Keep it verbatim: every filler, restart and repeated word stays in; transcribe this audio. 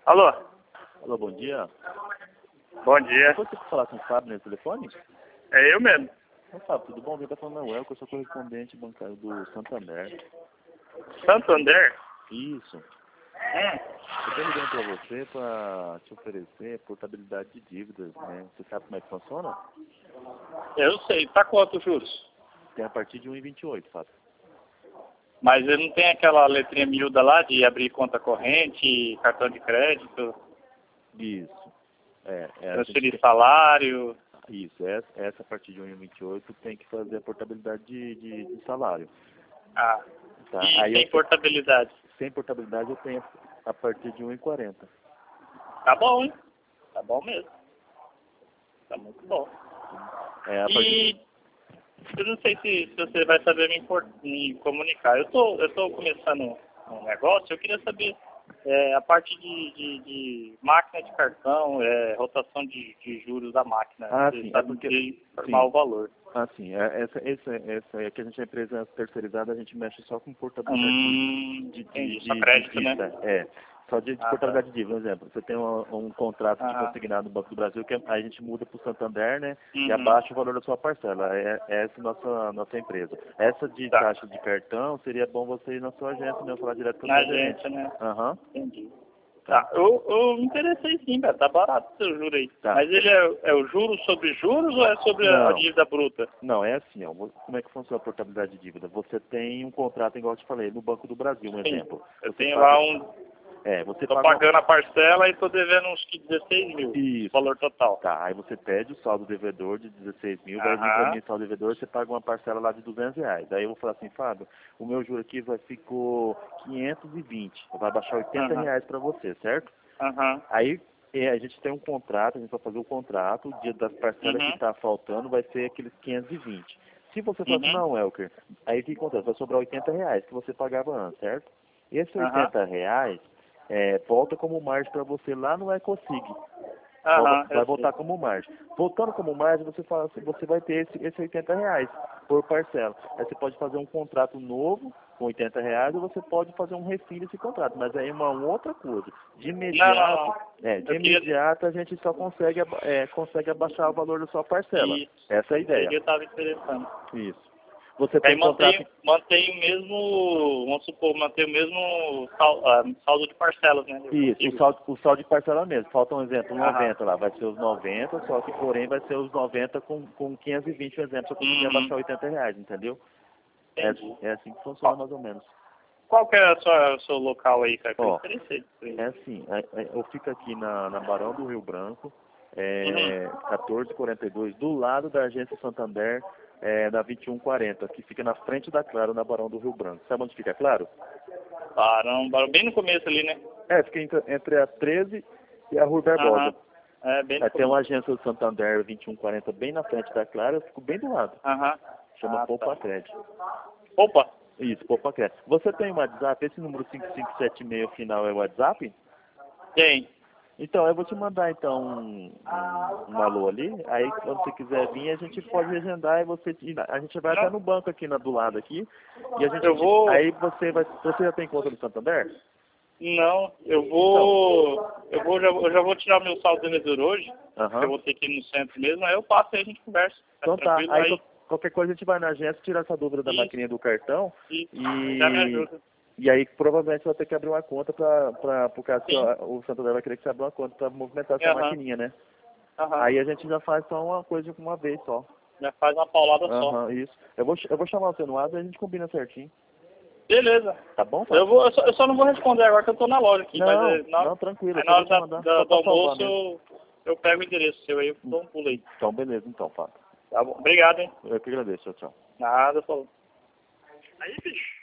Alô? Alô, bom dia. Bom dia. Você que falar com o Fábio no telefone? É eu mesmo. Ô, Fábio, tudo bom? Eu tô falando na Welco, eu sou correspondente bancário do Santander. Santander? Isso. Hum. Eu tô ligando pra você pra te oferecer portabilidade de dívidas, né? Você sabe como é que funciona? Eu sei. Tá quanto os juros? Tem a partir de um e vinte e oito, Fábio. Mas ele não tem aquela letrinha miúda lá de abrir conta corrente, cartão de crédito, Isso. É, é a transferir gente... salário. Isso, essa, essa a partir de um e vinte e oito tem que fazer a portabilidade de, de, de salário. Ah. Tá? E Aí sem eu, portabilidade. sem portabilidade eu tenho a partir de um e quarenta. Tá bom, hein? Tá bom mesmo. Tá muito bom. É, a partir E de... eu não sei se, se você vai saber me, impor- me comunicar. Eu tô, eu tô começando um negócio, eu queria saber é, a parte de, de, de máquina de cartão, é, rotação de, de juros da máquina. Ah, Você sim, é sabe porque... me informar o valor. Ah, sim. É, essa, essa, essa é que a gente é empresa terceirizada, a gente mexe só com portabilidade Hum, de, de, entendi. de, Só de, crédito, de né? dívida. É, só de, de Ah, tá. portabilidade de dívida. Por exemplo, você tem um, um contrato de Aham. consignado no Banco do Brasil, que a gente muda para o Santander, né? E Uhum. abaixa o valor da sua parcela. É, é essa nossa nossa empresa. Essa de Tá. taxa de cartão, seria bom você ir na sua agência, né? Falar direto com a Na sua gerente. agência, né? Aham. Entendi. Tá. Tá, eu, eu me interessei sim, velho. Tá barato o seu juro aí. Tá. Mas ele é, é o juro sobre juros ou é sobre a, a Não. dívida bruta? Não, é assim, ó. Como é que funciona a portabilidade de dívida? Você tem um contrato, igual eu te falei, no Banco do Brasil, um Sim. exemplo. Eu Você tenho paga... lá um. É, você Tô paga... pagando a parcela e tô devendo uns que dezesseis mil. Isso. Valor total. Tá, aí você pede o saldo devedor de dezesseis mil, vai vir para Aham. mim o saldo devedor, você paga uma parcela lá de duzentos reais. Daí eu vou falar assim, Fábio, o meu juro aqui vai ficou quinhentos e vinte, vai baixar oitenta Aham. reais para você, certo? Aham. Aí é, a gente tem um contrato, a gente vai fazer o contrato, o dia das parcelas que Uhum. está faltando vai ser aqueles quinhentos e vinte. Se você falar assim, Uhum. não, Elker, aí o que acontece? Vai sobrar oitenta reais que você pagava antes, certo? Esses Aham. oitenta reais é, volta como margem para você lá no Ecosig. Aham, Vai eu sei. voltar como margem. Voltando como margem, você fala assim, você vai ter esse, esse oitenta reais por parcela. Aí você pode fazer um contrato novo com oitenta reais ou você pode fazer um refil desse contrato. Mas aí é uma outra coisa. De Não, não, imediato, não. é, de Eu queria. imediato a gente só consegue, aba- é, consegue abaixar o valor da sua parcela. Isso. Essa é a Isso aí ideia. que eu tava interessando. Isso. Você Aí tem contrato. mantém, mantém o mesmo. Vamos supor, mantém o mesmo sal, ah, saldo de parcelas, né? Eu Isso, o consigo. saldo, o saldo de parcela mesmo. Falta um exemplo, Aham. noventa lá. Vai ser os noventa, só que porém vai ser os noventa com, com quinhentos e vinte, um exemplo, se eu conseguir Uhum. abaixar oitenta reais, entendeu? É, Entendi. é assim que funciona Qual, mais ou menos. qual que é o seu, o seu local aí, cara? Que eu me Ó, interessei. é assim, é- é- eu fico aqui na, na Barão do Rio Branco, Uhum. é, quatorze e quarenta e dois, do lado da agência Santander, é, da vinte e um e quarenta, que fica na frente da Claro, na Barão do Rio Branco. Sabe onde fica Claro? Barão, Barão, bem no começo ali, né? É, fica entre, entre a treze e a Rua Barbosa. Aham. É, bem no Aí tem uma começo. agência do Santander vinte e um e quarenta bem na frente da Claro, eu fico bem do lado. Aham. Chama Ah, Poupa tá. Crédito. Opa! Isso, Poupa Crédito. Você tem um WhatsApp? Esse número cinco cinco sete seis final é o WhatsApp? Tem. Então, eu vou te mandar então um, um, um alô ali, aí quando você quiser vir, a gente pode agendar e você a gente vai até Não, no banco aqui na, do lado aqui, e a gente eu vou. aí você vai. Você já tem conta no Santander? Não, eu Então. vou. Eu vou, já, eu já vou tirar meu saldo devedor hoje. Que eu Aham. vou ter que ir no centro mesmo, aí eu passo e a gente conversa. Tá Então tá. tranquilo? Aí Aí. qual- qualquer coisa a gente vai na agência, tirar essa dúvida da Isso, maquininha do cartão isso. Já me e. ajuda. E aí provavelmente você vai ter que abrir uma conta pra, pra, por causa que Sim. o Santander vai querer que você abra uma conta pra movimentar essa Aham. maquininha, né? Aham. Aí a gente já faz só uma coisa de uma vez só. Já faz uma paulada só. Aham, isso. Eu vou, eu vou chamar você no ar e a gente combina certinho. Beleza. Tá bom, Eu, Fábio? vou, eu, só, eu só não vou responder agora que eu tô na loja aqui. Mas Não, é, na, não, tranquilo, aí eu na só vou hora te da, mandar da- só do pra salvar almoço mesmo. eu, eu pego o endereço seu aí, eu dou um pulo aí. Então, beleza, então, Fábio. Tá bom. Obrigado, hein? Eu que agradeço, tchau, tchau. Nada, falou. Aí, bicho.